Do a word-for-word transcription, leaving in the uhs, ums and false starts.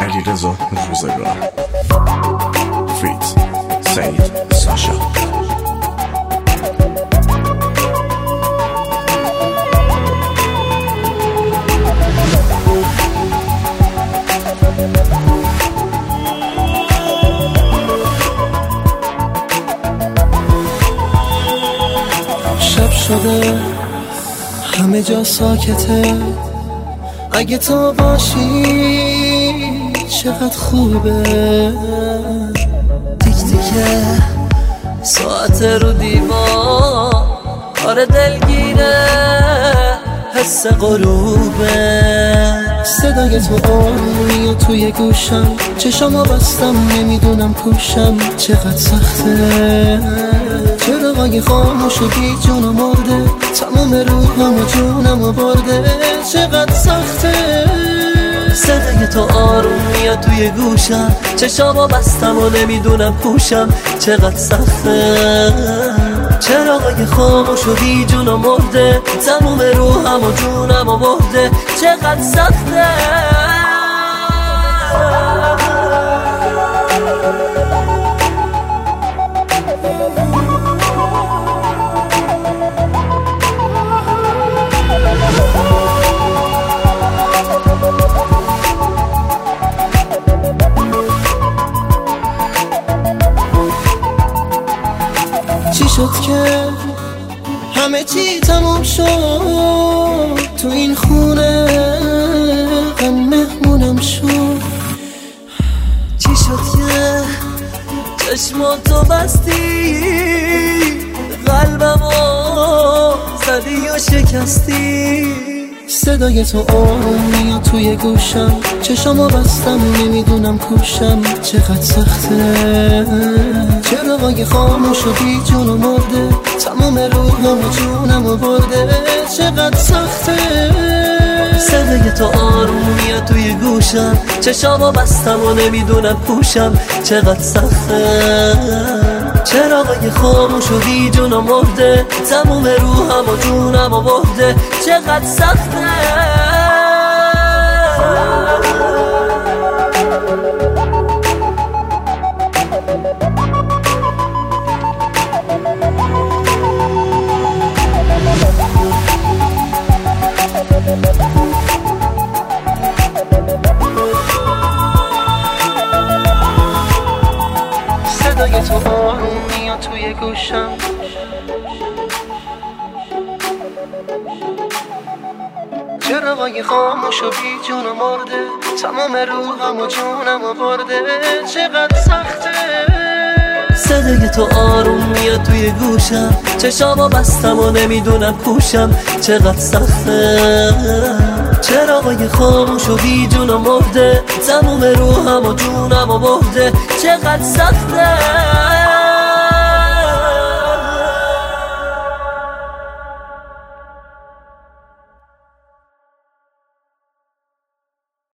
علیرضا روزگار فیت سعید ساشا. شب شده همه جا ساکته، اگه تو باشی چقدر خوبه. تیک تیکه ساعت رو دیوار، آره دلگیره حس غروبه. صدای تو آرومی و توی گوشم، چشامو بستم نمیدونم کوشم. چقدر سخته چراغای خاموش و بی جون و مرده، تمام روحم و جونم و برده. چقدر سخته صدای تو آروم میاد توی گوشم، چشامو بستم و نمیدونم پوشم. چقدر سخته چراغای خاموش و بی جون و مرده، تمام روحم و جونم و برده. چقدر سخته چی شد که همه چی تموم شد؟ تو این خونه غم مهمونم شد. چی شد که چشماتو بستی، قلبمو زدی و شکستی. صدای تو آروم میاد توی گوشم، چشامو بستم نمیدونم کوشم. چقدر سخته چراغای خاموش و بی جون و مرده، تمام روحم و جونم و برده. چقدر سخته صدای تو آروم میاد توی گوشم، چشامو بستم و نمیدونم پوشم. چقدر سخته چراغای خاموش و بی جون و مرده، تمام روحم و جونم و برده. چقدر سخته صدای تو آروم میاد توی گوشم، چراغای خاموش و بی جون و مرده، تمام روحم و جونم و برده. چقدر سخته صدای تو آروم میاد توی گوشم، چشامو بستم و نمیدونم پوشم. چقدر سخته چراغای خاموش و بی جون و مرده، تمام روحم و جونم و برده. چقدر سخته